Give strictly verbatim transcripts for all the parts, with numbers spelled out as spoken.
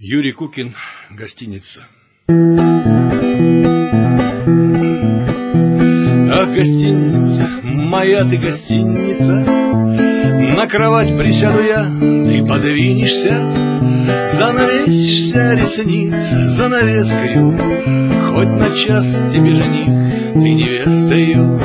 Юрий Кукин, гостиница. Ах, гостиница, моя ты гостиница, на кровать присяду я, ты подвинешься, занавесишься ресниц занавескою, хоть на час тебе жених, ты невестою.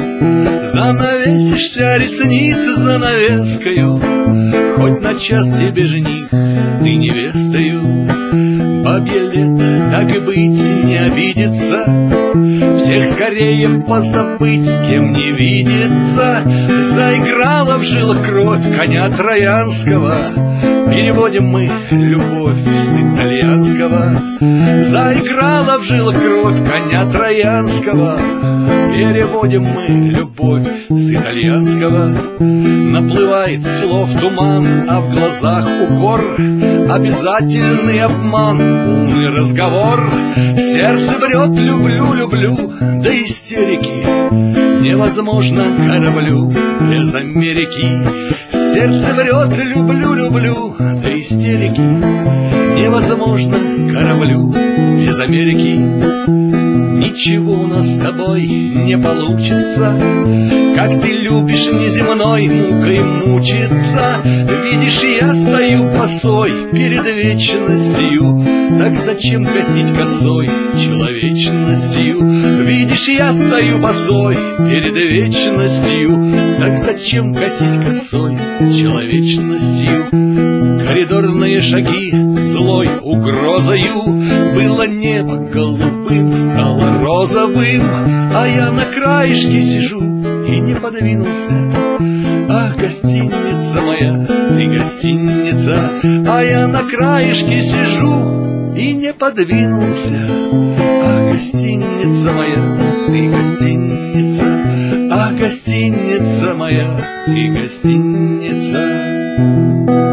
Занавесишься ресниц занавескою, хоть на час тебе жених, ты невестою. Бабье лето, так и быть, не обидится, всех скорее позабыть, с кем не видится. Заиграла в жилах кровь коня троянского, переводим мы любовь с итальянского. Заиграла в жилах кровь коня троянского, переводим мы любовь с итальянского. Наплывает слов туман, а в глазах укор, обязательный обман, умный разговор. Сердце врет: люблю, люблю, до истерики невозможно кораблю без Америки. Сердце врет: люблю, люблю, до истерики невозможно кораблю без Америки. Ничего у нас с тобой не получится, как ты любишь неземной мукой мучиться. Видишь, я стою босой перед вечностью, так зачем косить косой человечностью? Видишь, я стою босой перед вечностью, так зачем косить косой человечностью? Коридорные шаги злой угрозою, было небо голубым, стало розовым, а я на краешке сижу и не подвинулся. Ах, гостиница моя, ты гостиница, а я на краешке сижу и не подвинулся. Ах, гостиница моя, ты гостиница, ах, гостиница моя, ты гостиница.